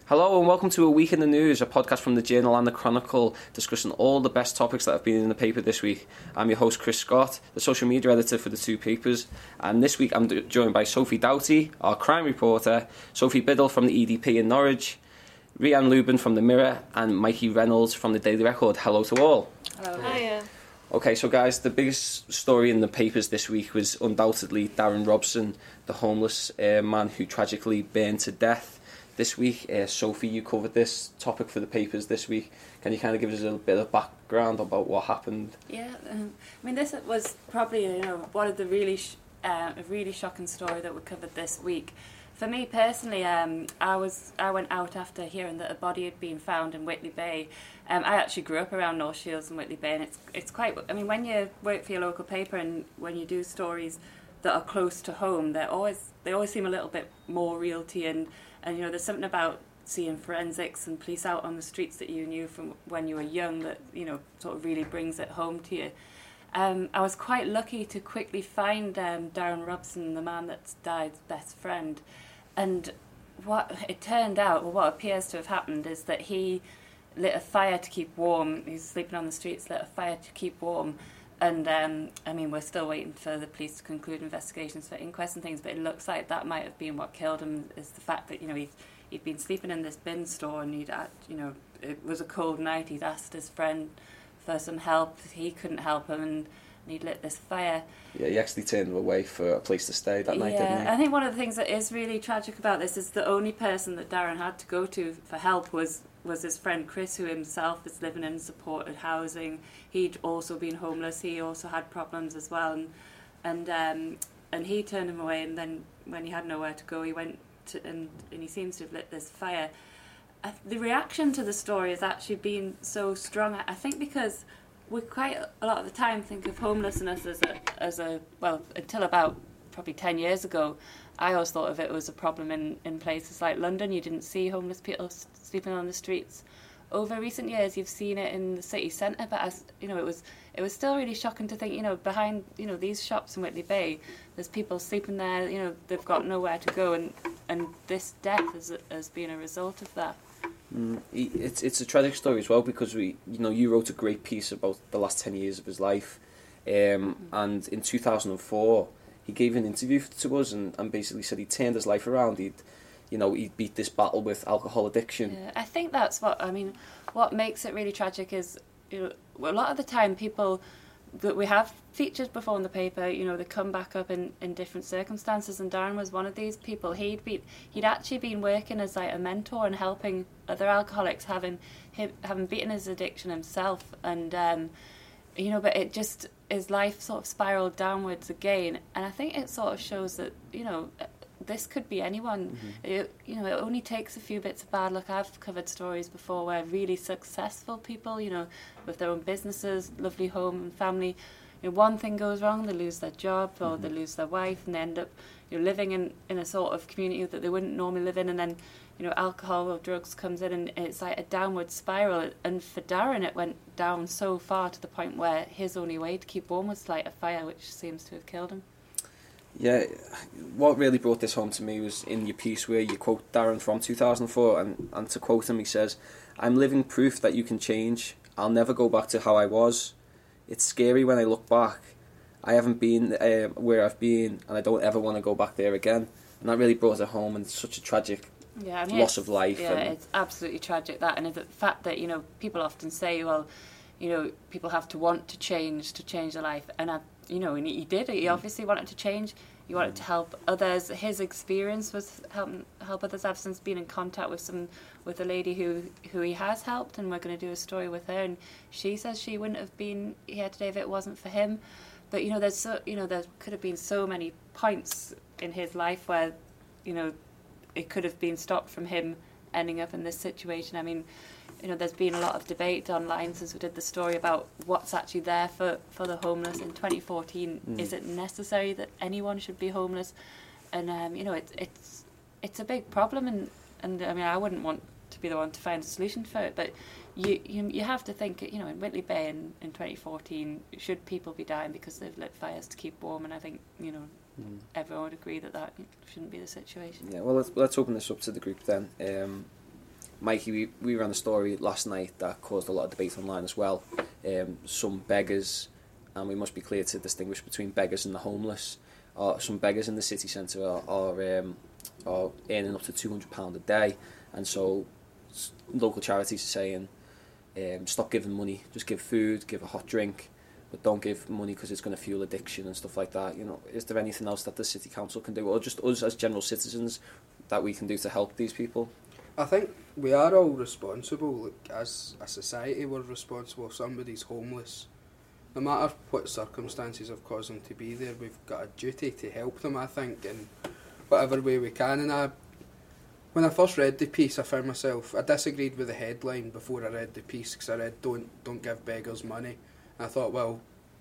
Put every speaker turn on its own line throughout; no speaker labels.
Hello and welcome to A Week in the News, a podcast from the Journal and the Chronicle discussing all the best topics that have been in the paper this week. I'm your host Chris Scott, the social media editor for the two papers, and this week I'm joined by Sophie Doughty, our crime reporter, Sophie Biddle from the EDP in Norwich, Rhiannon Lubin from the Mirror, and Mikey Reynolds from the Daily Record. Hello to all.
Hello. Hiya.
Okay, so guys, the biggest story in the papers this week was undoubtedly Darren Robson, the homeless man who tragically burned to death this week. Sophie, you covered this topic for the papers this week. Can you kind of give us a little bit of background about what happened?
Yeah, I mean, this was probably one of the really shocking story that we covered this week. For me personally, I went out after hearing that a body had been found in Whitley Bay. I actually grew up around North Shields and Whitley Bay, and it's quite. I mean, when you work for your local paper and when you do stories that are close to home, they always seem a little bit more real to you. And there's something about seeing forensics and police out on the streets that you knew from when you were young that sort of really brings it home to you. I was quite lucky to quickly find Darren Robson, the man that's died's best friend, and what it turned out, or what appears to have happened, is that he lit a fire to keep warm. He was sleeping on the streets, lit a fire to keep warm. And, we're still waiting for the police to conclude investigations for inquests and things, but it looks like that might have been what killed him, is the fact that, he'd been sleeping in this bin store and it was a cold night. He'd asked his friend for some help. He couldn't help him and he'd lit this fire. Yeah,
he actually turned him away for a place to stay that night, didn't he?
I think one of the things that is really tragic about this is the only person that Darren had to go to for help was his friend Chris, who himself is living in supported housing. He'd also been homeless. He also had problems as well, and he turned him away. And then when he had nowhere to go, he went to, and he seems to have lit this fire. The reaction to the story has actually been so strong. I think because we quite a lot of the time think of homelessness as a until about probably 10 years ago, I always thought of it as a problem in places like London. You didn't see homeless people sleeping on the streets. Over recent years, you've seen it in the city centre, but it was still really shocking to think, behind these shops in Whitley Bay, there's people sleeping there. They've got nowhere to go, and this death has been a result of that.
It's a tragic story as well, because you wrote a great piece about the last 10 years of his life, and in 2004 he gave an interview to us and basically said he turned his life around. He'd beat this battle with alcohol addiction.
Yeah, I think that's what makes it really tragic is a lot of the time people that we have featured before in the paper, they come back up in different circumstances, and Darren was one of these people. He'd actually been working as like a mentor and helping other alcoholics, having beaten his addiction himself, and but it just, his life sort of spiraled downwards again, and I think it sort of shows that this could be anyone. Mm-hmm. It only takes a few bits of bad luck. I've covered stories before where really successful people, with their own businesses, lovely home and family, one thing goes wrong, they lose their job or they lose their wife, and they end up living in a sort of community that they wouldn't normally live in, and then alcohol or drugs comes in, and it's like a downward spiral. And for Darren, it went down so far to the point where his only way to keep warm was to light a fire, which seems to have killed him.
Yeah, what really brought this home to me was in your piece where you quote Darren from 2004, and to quote him, he says, "I'm living proof that you can change. I'll never go back to how I was. It's scary when I look back. I haven't been where I've been, and I don't ever want to go back there again." And that really brought it home, and it's such a tragic loss of life.
Yeah, it's absolutely tragic, that, and the fact that people often say, well, people have to want to change their life, and and he did. He obviously wanted to change. He wanted to help others. His experience was help others. I've since been in contact with a lady who he has helped, and we're going to do a story with her. And she says she wouldn't have been here today if it wasn't for him. But there could have been so many points in his life where it could have been stopped from him ending up in this situation. I mean, there's been a lot of debate online since we did the story about what's actually there for the homeless. In 2014, is it necessary that anyone should be homeless? And it's a big problem, and I mean, I wouldn't want to be the one to find a solution for it, but you have to think, in Whitley Bay in 2014, should people be dying because they've lit fires to keep warm? And I think everyone would agree that shouldn't be the situation.
Yeah, well, let's open this up to the group then. Mikey, we ran a story last night that caused a lot of debate online as well. Some beggars, and we must be clear to distinguish between beggars and the homeless. Some beggars in the city centre are earning up to £200 a day, and so local charities are saying, stop giving money, just give food, give a hot drink, but don't give money because it's going to fuel addiction and stuff like that. You know, is there anything else that the city council can do, or just us as general citizens, that we can do to help these people?
I think we are all responsible. Like, as a society, we're responsible if somebody's homeless. No matter what circumstances have caused them to be there, we've got a duty to help them, I think, in whatever way we can. And when I first read the piece, I found myself, I disagreed with the headline before I read the piece, because I read, don't give beggars money. And I thought, well,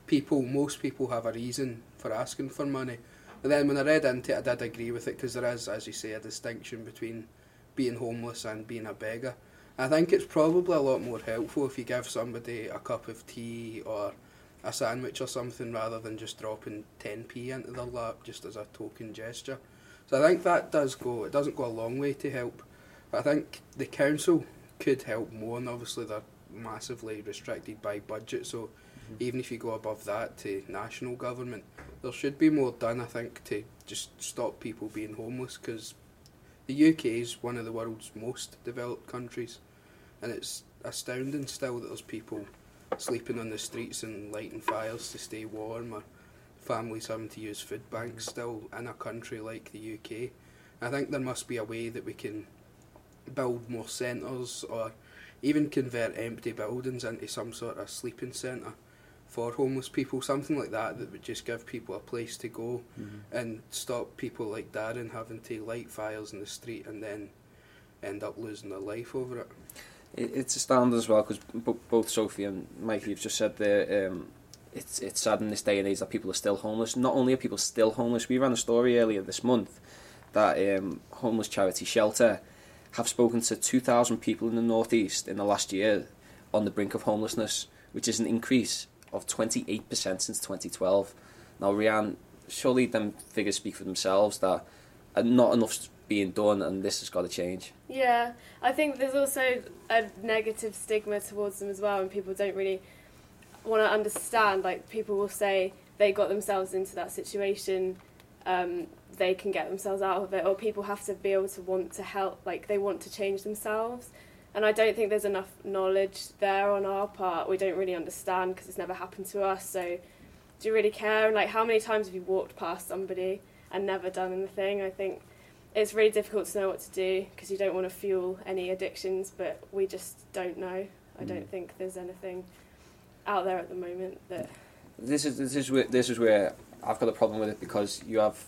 most people have a reason for asking for money. But then when I read into it, I did agree with it, because there is, as you say, a distinction between being homeless and being a beggar. I think it's probably a lot more helpful if you give somebody a cup of tea or a sandwich or something, rather than just dropping 10p into their lap just as a token gesture. So I think that it doesn't go a long way to help. But I think the council could help more, and obviously they're massively restricted by budget, so even if you go above that to national government, there should be more done, I think, to just stop people being homeless, because the UK is one of the world's most developed countries, and it's astounding still that there's people sleeping on the streets and lighting fires to stay warm, or families having to use food banks still in a country like the UK. I think there must be a way that we can build more centres, or even convert empty buildings into some sort of sleeping centre for homeless people, something like that would just give people a place to go and stop people like Darren having to light fires in the street and then end up losing their life over it.
It's astounding as well, because both Sophie and Mikey have just said there, it's sad in this day and age that people are still homeless. Not only are people still homeless, we ran a story earlier this month that homeless charity Shelter have spoken to 2,000 people in the northeast in the last year on the brink of homelessness, which is an increase of 28% since 2012. Now, Rianne, surely them figures speak for themselves, that not enough's being done, and this has got to change.
Yeah, I think there's also a negative stigma towards them as well, and people don't really want to understand. Like, people will say they got themselves into that situation, they can get themselves out of it, or people have to be able to want to help, like they want to change themselves. And I don't think there's enough knowledge there on our part. We don't really understand because it's never happened to us. So do you really care? And like, how many times have you walked past somebody and never done anything? I think it's really difficult to know what to do because you don't want to fuel any addictions, but we just don't know. I don't think there's anything out there at the moment that...
This is where I've got a problem with it, because you have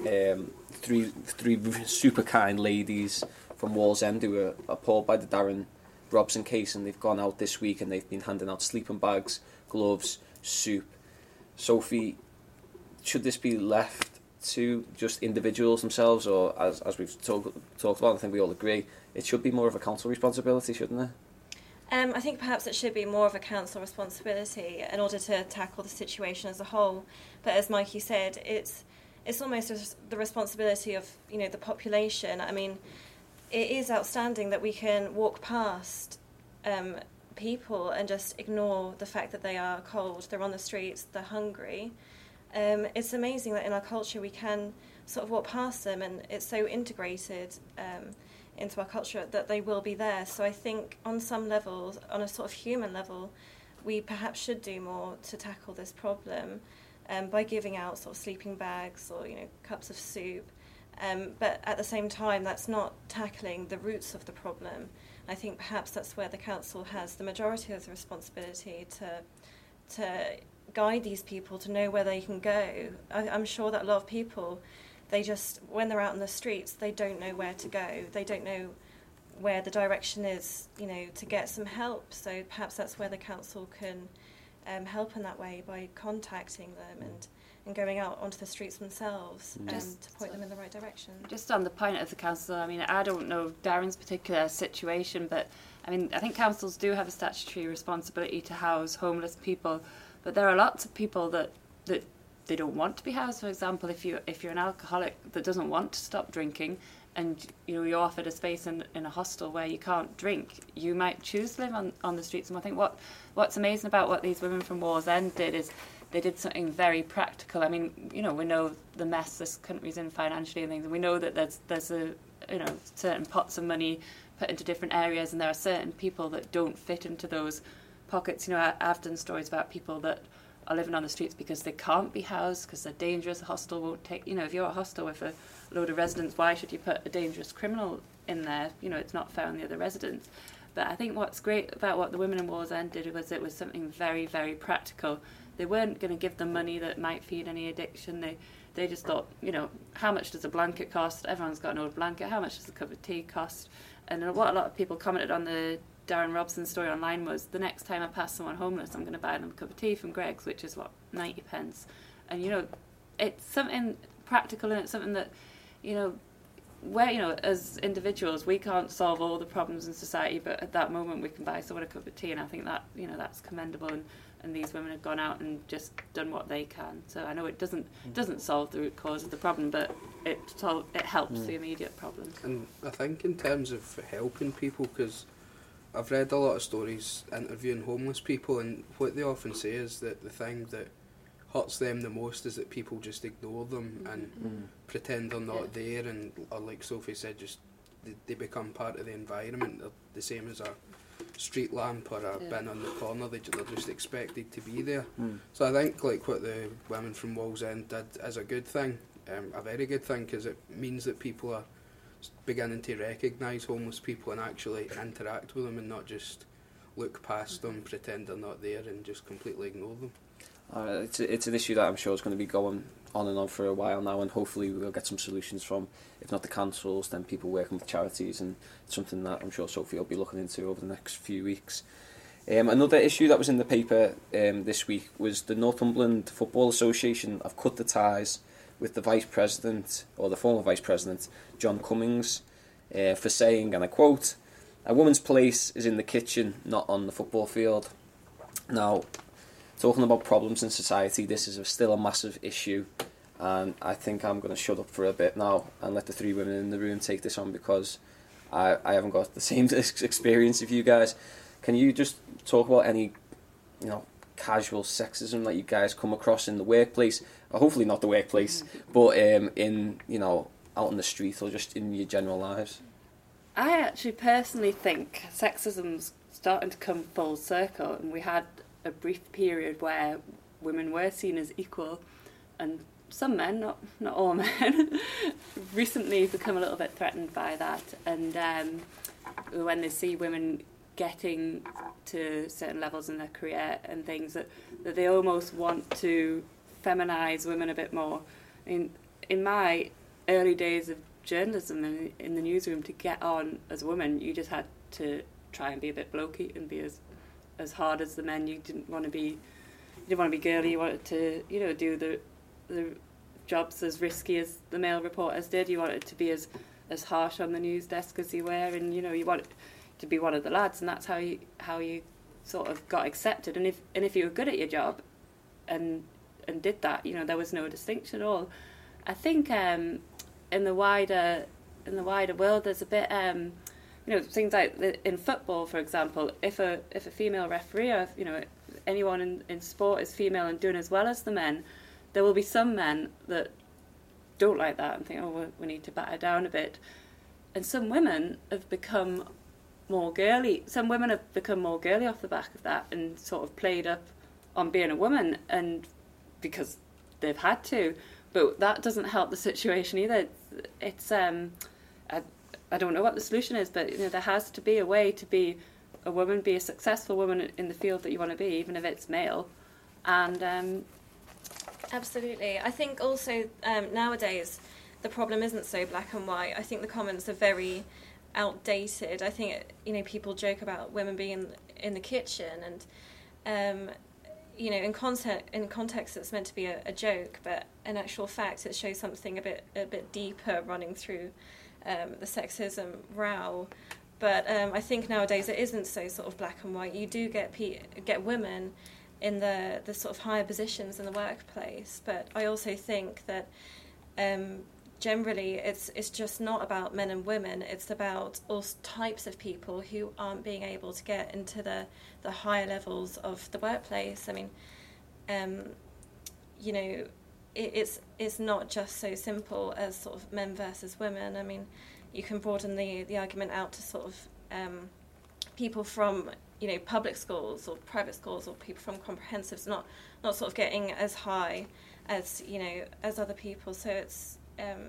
three super kind ladies from Wallsend who are appalled by the Darren Robson case, and they've gone out this week and they've been handing out sleeping bags, gloves, soup. Sophie, should this be left to just individuals themselves, or as we've talked about, I think we all agree, it should be more of a council responsibility, shouldn't it?
I think perhaps it should be more of a council responsibility in order to tackle the situation as a whole. But as Mikey said, it's almost the responsibility of the population. I mean, it is outstanding that we can walk past people and just ignore the fact that they are cold, they're on the streets, they're hungry. It's amazing that in our culture we can sort of walk past them, and it's so integrated into our culture that they will be there. So I think on some levels, on a sort of human level, we perhaps should do more to tackle this problem by giving out sort of sleeping bags or cups of soup. But at the same time, that's not tackling the roots of the problem. I think perhaps that's where the council has the majority of the responsibility to guide these people to know where they can go. I'm sure that a lot of people, they just, when they're out in the streets, they don't know where to go. They don't know where the direction is, to get some help. So perhaps that's where the council can help in that way, by contacting them and going out onto the streets themselves to point them in the right direction.
Just on the point of the council, I mean, I don't know Darren's particular situation, but I mean, I think councils do have a statutory responsibility to house homeless people, but there are lots of people that they don't want to be housed. For example, if you're an alcoholic that doesn't want to stop drinking, and you're offered a space in a hostel where you can't drink, you might choose to live on the streets. And I think what's amazing about what these women from Wallsend did is they did something very practical. I mean, we know the mess this country's in financially and things, and we know that there's a certain pots of money put into different areas, and there are certain people that don't fit into those pockets. I've done stories about people that are living on the streets because they can't be housed, because they're dangerous. A hostel won't take, if you're a hostel with a load of residents, why should you put a dangerous criminal in there? It's not fair on the other residents. But I think what's great about what the women in Wallsend did was it was something very, very practical. They weren't going to give them money that might feed any addiction. They just thought, how much does a blanket cost? Everyone's got an old blanket. How much does a cup of tea cost? And what a lot of people commented on the Darren Robson story online was, the next time I pass someone homeless, I'm going to buy them a cup of tea from Greggs, which is 90 pence. And it's something practical, and it's something that where as individuals we can't solve all the problems in society, but at that moment we can buy someone a cup of tea, and I think that that's commendable, and these women have gone out and just done what they can. So I know it doesn't solve the root cause of the problem, but it helps the immediate problem.
And I think in terms of helping people, because I've read a lot of stories interviewing homeless people, and what they often say is that the thing that hurts them the most is that people just ignore them and pretend they're not there, and or like Sophie said, just they become part of the environment. They're the same as a street lamp or a bin on the corner. They're just expected to be there. So I think like what the women from Wallsend did is a good thing, a very good thing, because it means that people are beginning to recognise homeless people and actually interact with them, and not just look past them, pretend they're not there, and just completely ignore them.
It's an issue that I'm sure is going to be going on and on for a while now, and hopefully we'll get some solutions from, if not the councils, then people working with charities, and it's something that I'm sure Sophie will be looking into over the next few weeks. Another issue that was in the paper this week was the Northumberland Football Association have cut the ties with the Vice President, or the former Vice President, John Cummings, for saying, and I quote, "A woman's place is in the kitchen, not on the football field." Now, talking about problems in society, this is still a massive issue, and I think I'm going to shut up for a bit now and let the three women in the room take this on, because I haven't got the same experience of you guys. Can you just talk about any, casual sexism that you guys come across in the workplace, or hopefully not the workplace, but in, out in the street or just in your general lives?
I actually personally think sexism's starting to come full circle, and we had a brief period where women were seen as equal, and some men, not all men, recently become a little bit threatened by that, and when they see women getting to certain levels in their career and things, that they almost want to feminise women a bit more. I mean, in my early days of journalism and in the newsroom, to get on as a woman, you just had to try and be a bit blokey and be as hard as the men. You didn't want to be girly. You wanted to do the jobs as risky as the male reporters did. You wanted to be as harsh on the news desk as you were, and you wanted to be one of the lads, and that's how you sort of got accepted. And if you were good at your job and did that, there was no distinction at all. I think in the wider world, there's a bit things like in football, for example, if a female referee, or if, anyone in sport is female and doing as well as the men, there will be some men that don't like that and think, we need to batter down a bit. And some women have become more girly. Some women have become more girly off the back of that, and sort of played up on being a woman, and because they've had to. But that doesn't help the situation either. It's I don't know what the solution is, but there has to be a way to be a woman, be a successful woman in the field that you want to be, even if it's male. And
absolutely, I think also nowadays the problem isn't so black and white. I think the comments are very outdated. I think people joke about women being in the kitchen, and in context it's meant to be a joke, but in actual fact it shows something a bit deeper running through the sexism row. But I think nowadays it isn't so sort of black and white. You do get women in the sort of higher positions in the workplace, but I also think that generally it's just not about men and women. It's about all types of people who aren't being able to get into the higher levels of the workplace. I mean, you know, it's not just so simple as sort of men versus women. I mean, you can broaden the argument out to sort of people from, you know, public schools or private schools, or people from comprehensives not sort of getting as high as, you know, as other people. So it's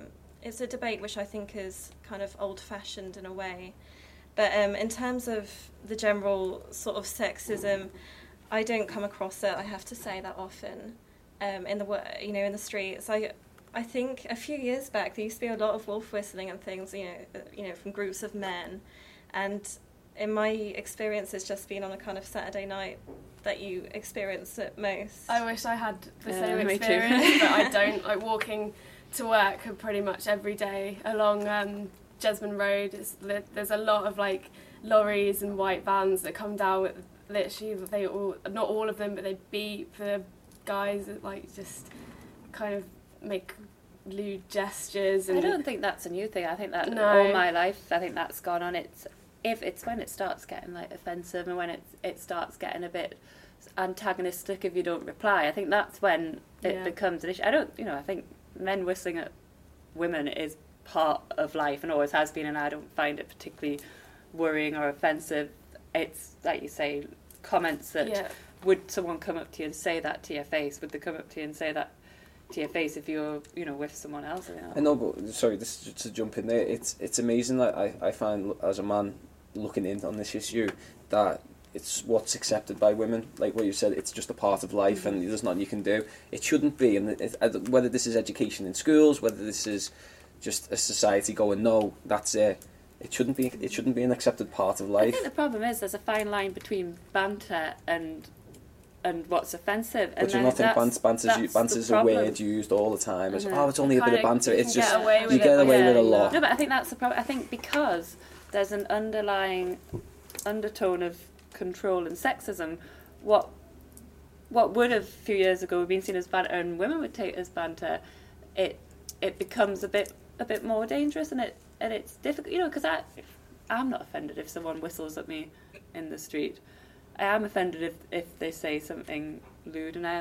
a debate which I think is kind of old-fashioned in a way. But in terms of the general sort of sexism, I don't come across it, I have to say, that often in the streets. I think a few years back there used to be a lot of wolf whistling and things, you know, from groups of men, and in my experience, it's just been on a kind of Saturday night that you experience it most.
I wish I had the same
me
experience,
too.
but I don't. Like, walking to work pretty much every day along Jesmond Road, there's a lot of like lorries and white vans that come down with literally, not all of them, but they beep, the guys that like just kind of make lewd gestures. And
I don't think that's a new thing. I think that
No.
all my life, I think that's gone on. It's when it starts getting like offensive, and when it starts getting a bit antagonistic if you don't reply. I think that's when it becomes an issue. I think men whistling at women is part of life and always has been, and I don't find it particularly worrying or offensive. It's like you say, comments that would someone come up to you and say that to your face? Would they come up to you and say that to your face if you're, you know, with someone else?
I know, but sorry, this is to jump in there. It's amazing that I find as a man looking in on this issue that it's what's accepted by women. Like what you said, it's just a part of life, and there's nothing you can do. It shouldn't be, and whether this is education in schools, whether this is just a society going, no, that's it. It shouldn't be an accepted part of life.
I think the problem is there's a fine line between banter and what's offensive.
But you're not think banter's a word used all the time. It's only a bit of banter. It's just you get away with a lot.
No, but I think that's the problem. I think because there's an underlying undertone of control and sexism, what would have a few years ago been seen as banter and women would take as banter, it becomes a bit more dangerous, and it's difficult, you know, because I'm not offended if someone whistles at me in the street. I am offended if they say something lewd, and I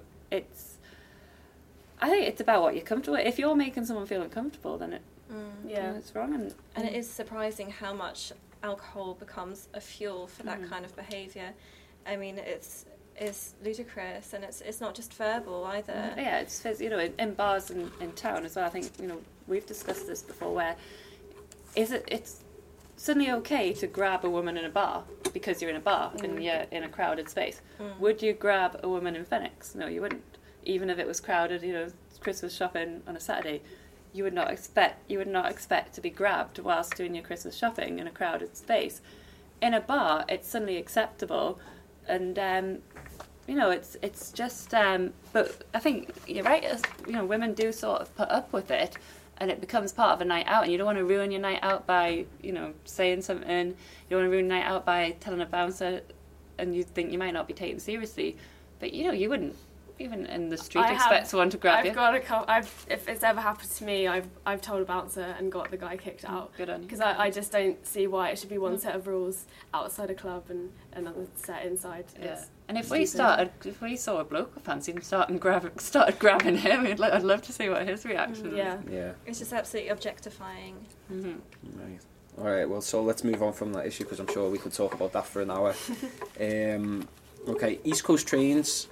think it's about what you're comfortable with. If you're making someone feel uncomfortable, then it's wrong.
And it is surprising how much alcohol becomes a fuel for that kind of behaviour. I mean, it's ludicrous, and it's not just verbal either.
Yeah, it's, you know, in bars and in town as well. I think, you know, we've discussed this before, where it's suddenly okay to grab a woman in a bar because you're in a bar and you're in a crowded space. Would you grab a woman in Phoenix? No, you wouldn't. Even if it was crowded, you know, Christmas shopping on a Saturday, you would not expect to be grabbed whilst doing your Christmas shopping in a crowded space. In a bar, it's suddenly acceptable, and you know, it's just. But I think you're right. As, you know, women do sort of put up with it, and it becomes part of a night out, and you don't want to ruin your night out by, you know, saying something. You don't want to ruin your night out by telling a bouncer, and you think you might not be taken seriously, but you know, you wouldn't. Even in the street, expect someone to grab you.
If it's ever happened to me, I've told a bouncer and got the guy kicked out.
Good on you.
Because I just don't see why it should be one set of rules outside a club and another set inside.
Yeah. And if we saw a bloke we fancied and started grabbing him, I'd love to see what his reaction was.
Yeah.
It's just absolutely objectifying.
Mm-hmm. Right. All right. Well, so let's move on from that issue, because I'm sure we could talk about that for an hour. Okay. East Coast Trains.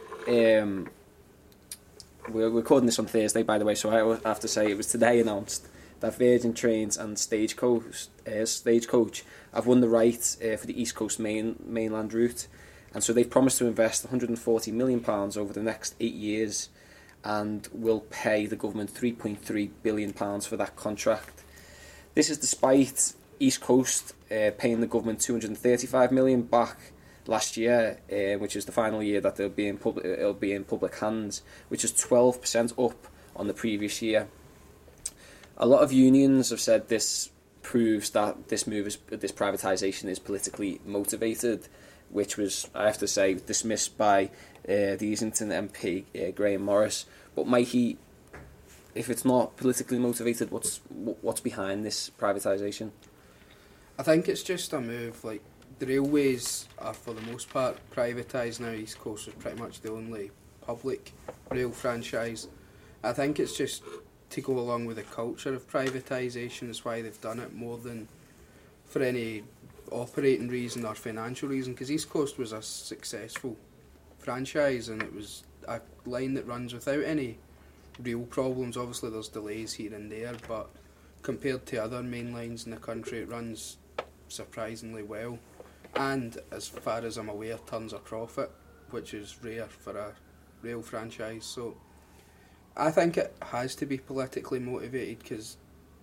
We're recording this on Thursday, by the way, so I have to say it was today announced that Virgin Trains and Stagecoach have won the right for the East Coast mainland route, and so they've promised to invest £140 million over the next 8 years, and will pay the government £3.3 billion for that contract. This is despite East Coast paying the government £235 million back last year, which is the final year that it'll be in public hands, which is 12% up on the previous year. A lot of unions have said this proves that this privatisation is politically motivated, which was, I have to say, dismissed by the Islington MP Graham Morris. But Mikey, if it's not politically motivated, what's behind this privatisation?
I think it's just a move. Like, the railways are for the most part privatised now. East Coast is pretty much the only public rail franchise. I think it's just to go along with the culture of privatisation is why they've done it, more than for any operating reason or financial reason, because East Coast was a successful franchise and it was a line that runs without any real problems. Obviously there's delays here and there, but compared to other main lines in the country it runs surprisingly well, and as far as I'm aware turns a profit, which is rare for a rail franchise. So I think it has to be politically motivated, because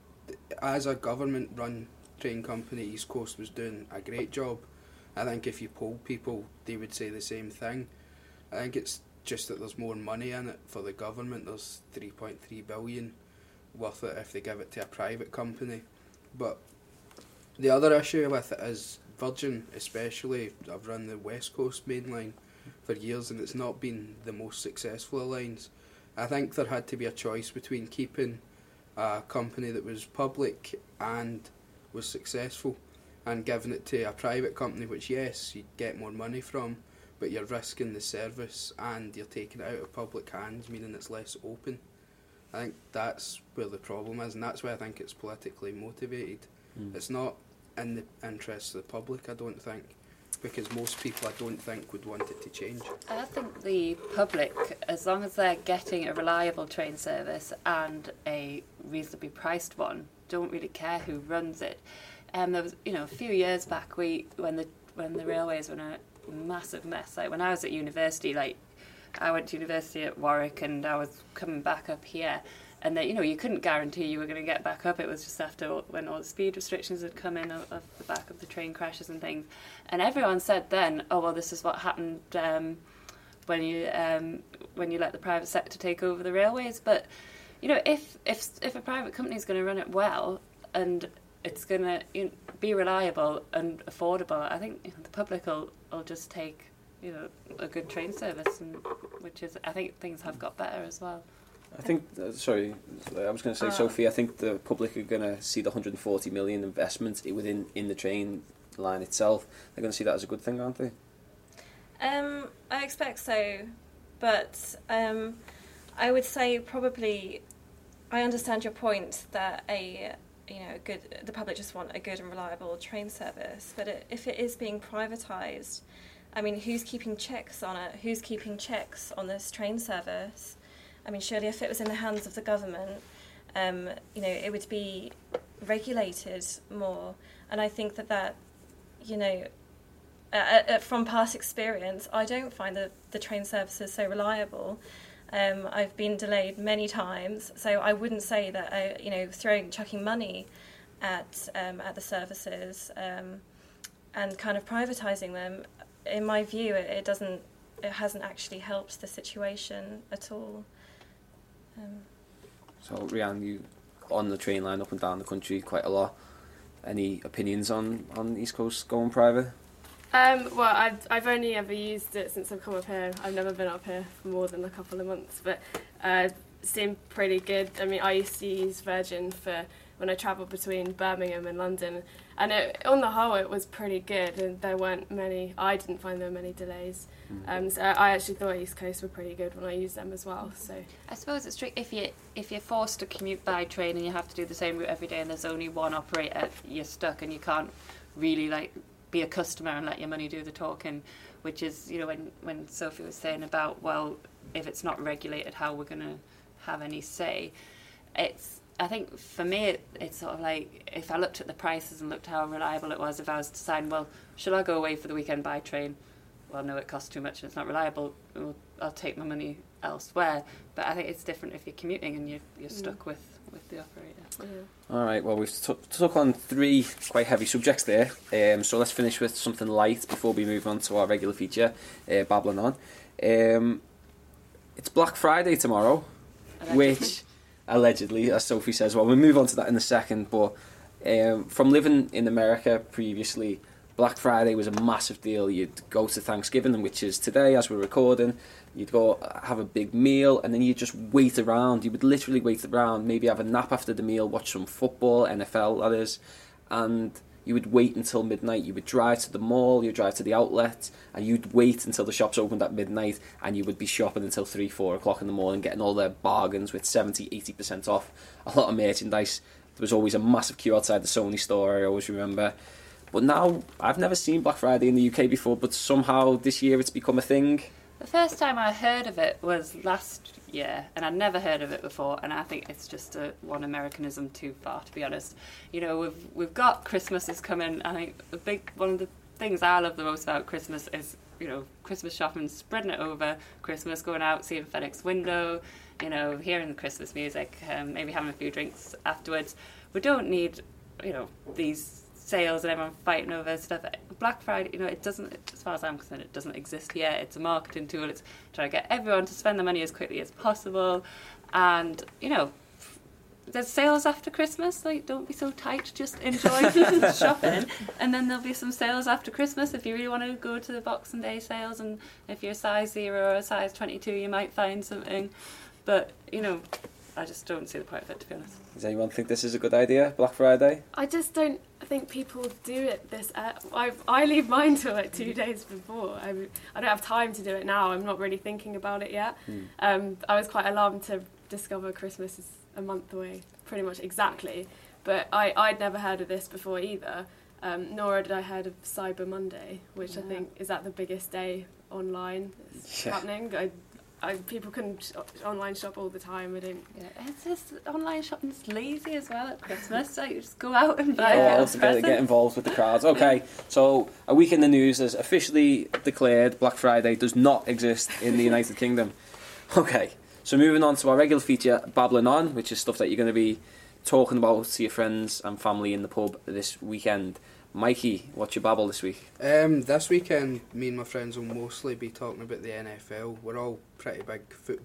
as a government run train company, East Coast was doing a great job. I think if you polled people they would say the same thing. I think it's just that there's more money in it for the government. There's 3.3 billion worth it if they give it to a private company. But the other issue with it is Virgin especially. I've run the West Coast main line for years and it's not been the most successful of lines. I think there had to be a choice between keeping a company that was public and was successful and giving it to a private company, which yes, you'd get more money from, but you're risking the service and you're taking it out of public hands, meaning it's less open. I think that's where the problem is, and that's why I think it's politically motivated. It's not in the interest of the public, I don't think, because most people I don't think would want it to change.
I think the public, as long as they're getting a reliable train service and a reasonably priced one, don't really care who runs it. There was, a few years back, when the railways were in a massive mess. Like when I was at university, I went to university at Warwick, and I was coming back up here, and that you couldn't guarantee you were going to get back up. It was just after when all the speed restrictions had come in of the back of the train crashes and things, and everyone said then, oh well, this is what happened when you let the private sector take over the railways. But if a private company is going to run it well and it's going to be reliable and affordable, I think the public will just take a good train service, and I think things have got better as well.
I think, sorry, I was going to say, Sophie, I think the public are going to see the 140 million investment in the train line itself. They're going to see that as a good thing, aren't they?
I expect so, but I would say probably I understand your point that the public just want a good and reliable train service, but if it is being privatised, I mean, who's keeping checks on it? Who's keeping checks on this train service? I mean, surely if it was in the hands of the government, it would be regulated more. And I think that from past experience, I don't find the train services so reliable. I've been delayed many times, so I wouldn't say that chucking money at the services and kind of privatising them. In my view, it hasn't actually helped the situation at all.
So, Rhiannon, you on the train line up and down the country quite a lot. Any opinions on East Coast going private?
Well, I've only ever used it since I've come up here. I've never been up here for more than a couple of months, but it seemed pretty good. I mean, I used to use Virgin for when I travelled between Birmingham and London, and on the whole it was pretty good, and I didn't find there were many delays. So I actually thought East Coast were pretty good when I used them as well. So
I suppose it's tricky if you're forced to commute by train and you have to do the same route every day, and there's only one operator, you're stuck and you can't really be a customer and let your money do the talking, which is when Sophie was saying about, well, if it's not regulated, how we're going to have any say. I think for me it's sort of like, if I looked at the prices and looked how reliable it was, if I was to decide, well, should I go away for the weekend by train? Well, no, it costs too much and it's not reliable. Well, I'll take my money elsewhere. But I think it's different if you're commuting and you're stuck with the operator.
Yeah.
All right, well, we've took on 3 quite heavy subjects there. So let's finish with something light before we move on to our regular feature, Babbling On. It's Black Friday tomorrow, which, allegedly, as Sophie says, well, we'll move on to that in a second, but from living in America previously, Black Friday was a massive deal. You'd go to Thanksgiving, which is today as we're recording. You'd go have a big meal, and then you'd just wait around. You would literally wait around, maybe have a nap after the meal, watch some football, NFL that is, and you would wait until midnight. You would drive to the mall, you'd drive to the outlet, and you'd wait until the shops opened at midnight, and you would be shopping until 3, 4 o'clock in the morning, getting all their bargains with 70, 80% off. A lot of merchandise. There was always a massive queue outside the Sony store, I always remember. But now, I've never seen Black Friday in the UK before, but somehow this year it's become a thing.
The first time I heard of it was last year, and I'd never heard of it before, and I think it's just one Americanism too far, to be honest. You know, we've got Christmas is coming. I think one of the things I love the most about Christmas is, you know, Christmas shopping, spreading it over Christmas, going out, seeing FedEx window, you know, hearing the Christmas music, maybe having a few drinks afterwards. We don't need, you know, these sales and everyone fighting over stuff. Black Friday, you know, it doesn't, as far as I'm concerned, it doesn't exist yet. It's a marketing tool. It's trying to get everyone to spend the money as quickly as possible. And, you know, there's sales after Christmas. Like, don't be so tight. Just enjoy shopping. And then there'll be some sales after Christmas if you really want to go to the Boxing Day sales. And if you're a size 0 or a size 22, you might find something. But, you know, I just don't see the point of it, to be honest.
Does anyone think this is a good idea, Black Friday?
I just don't think people do it this... I leave mine till like 2 days before. I don't have time to do it now. I'm not really thinking about it yet. I was quite alarmed to discover Christmas is a month away, pretty much exactly. But I'd never heard of this before either, nor had I heard of Cyber Monday, which I think is at the biggest day online that's happening. People can online shop all the time. I don't.
Yeah, it's just online shopping's lazy as well at Christmas. Like, you just go out and buy
a get involved with the crowds. Okay, so a week in the news has officially declared Black Friday does not exist in the United Kingdom. Okay, so moving on to our regular feature, Babbling On, which is stuff that you're going to be talking about to your friends and family in the pub this weekend. Mikey, what's your babble this week?
This weekend, me and my friends will mostly be talking about the NFL. We're all pretty big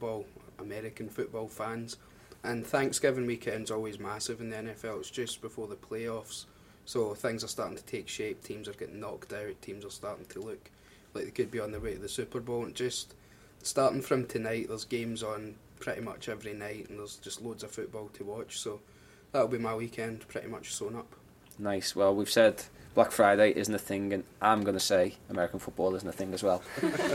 American football fans. And Thanksgiving weekend's always massive in the NFL. It's just before the playoffs. So things are starting to take shape. Teams are getting knocked out. Teams are starting to look like they could be on their way to the Super Bowl. And just starting from tonight, there's games on pretty much every night. And there's just loads of football to watch. So that'll be my weekend, pretty much sewn up.
Nice. Well, we've said Black Friday isn't a thing, and I'm going to say American football isn't a thing as well.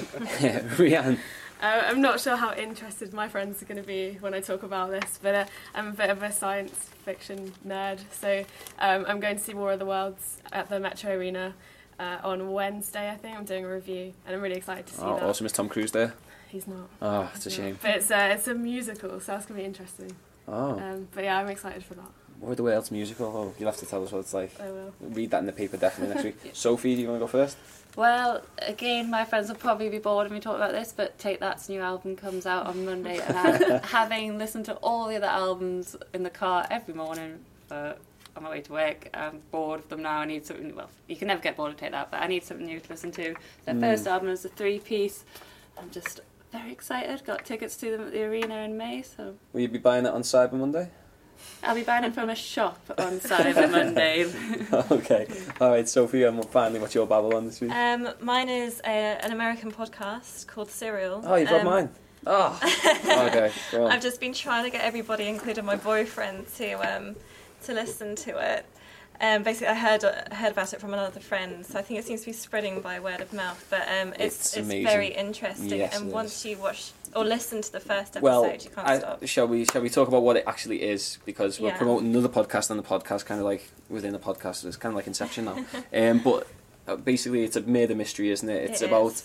Rianne?
I'm not sure how interested my friends are going to be when I talk about this, but I'm a bit of a science fiction nerd, so I'm going to see War of the Worlds at the Metro Arena on Wednesday, I think. I'm doing a review, and I'm really excited to see that.
Awesome. Is Tom Cruise there?
He's not.
Oh, it's a shame.
But it's a musical, so that's going to be interesting.
Oh.
But yeah, I'm excited for that.
War of the Worlds musical? Oh, you'll have to tell us what it's like.
I will.
Read that in the paper definitely next week. Sophie, do you want to go first?
Well, again, my friends will probably be bored of me talking about this, but Take That's new album comes out on Monday, and having listened to all the other albums in the car every morning on my way to work, I'm bored of them now. I need something. Well, you can never get bored of Take That, but I need something new to listen to. Their first album is a 3-piece. I'm just very excited. Got tickets to them at the arena in May, so.
Will you be buying it on Cyber Monday?
I'll be buying it from a shop on Cyber Monday.
Okay. All right, Sophie, finally, what's your babble on this week?
Mine is an American podcast called Serial.
Oh, you've got mine. Oh, okay. Go on.
I've just been trying to get everybody, including my boyfriend, to listen to it. Basically, I heard about it from another friend, so I think it seems to be spreading by word of mouth. But it's very interesting,
yes,
and once you watch or listen to the first episode, you can't stop.
Shall we talk about what it actually is? Because we're promoting another podcast, and the podcast kind of like within the podcast, it's kind of like Inception now. But basically, it's a murder mystery, isn't it? It's about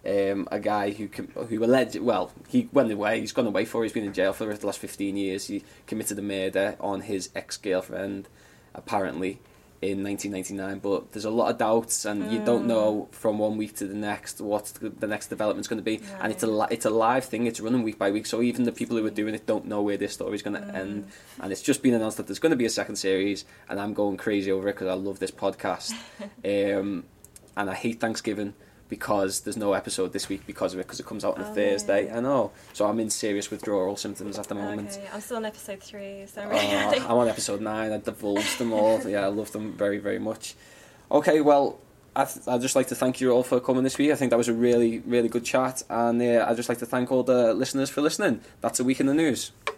a guy who alleged, well, he went away. He's gone away he's been in jail for the last 15 years. He committed a murder on his ex-girlfriend, apparently, in 1999, but there's a lot of doubts, and you don't know from one week to the next what the next development's going to be. Right. And it's a live thing. It's running week by week, so even the people who are doing it don't know where this story's going to end. And it's just been announced that there's going to be a second series, and I'm going crazy over it because I love this podcast. And I hate Thanksgiving because there's no episode this week because of it, because it comes out on a Thursday. I know. So I'm in serious withdrawal symptoms at the moment.
Okay, I'm still on episode 3, so I'm really
I'm on episode 9. I divulged them all. Yeah, I love them very, very much. Okay, well, I'd just like to thank you all for coming this week. I think that was a really, really good chat, and I'd just like to thank all the listeners for listening. That's a week in the news.